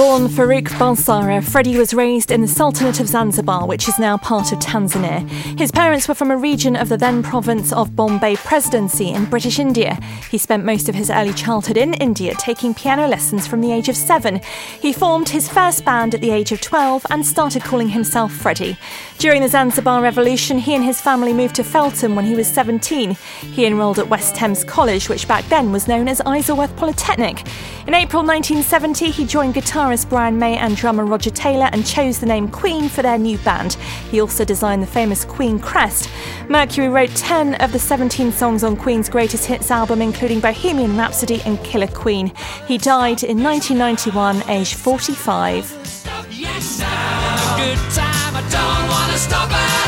Born Farouk Balsara, Freddie was raised in the Sultanate of Zanzibar, which is now part of Tanzania. His parents were from a region of the then province of Bombay Presidency in British India. He spent most of his early childhood in India, taking piano lessons from the age of 7. He formed his first band at the age of 12 and started calling himself Freddie. During the Zanzibar Revolution, he and his family moved to Feltham when he was 17. He enrolled at West Thames College, which back then was known as Isleworth Polytechnic. In April 1970, he joined guitarist Brian May and drummer Roger Taylor and chose the name Queen for their new band. He also designed the famous Queen crest. Mercury wrote 10 of the 17 songs on Queen's greatest hits album, including Bohemian Rhapsody and Killer Queen. He died in 1991, aged 45. Yes, good time, I don't want to stop it.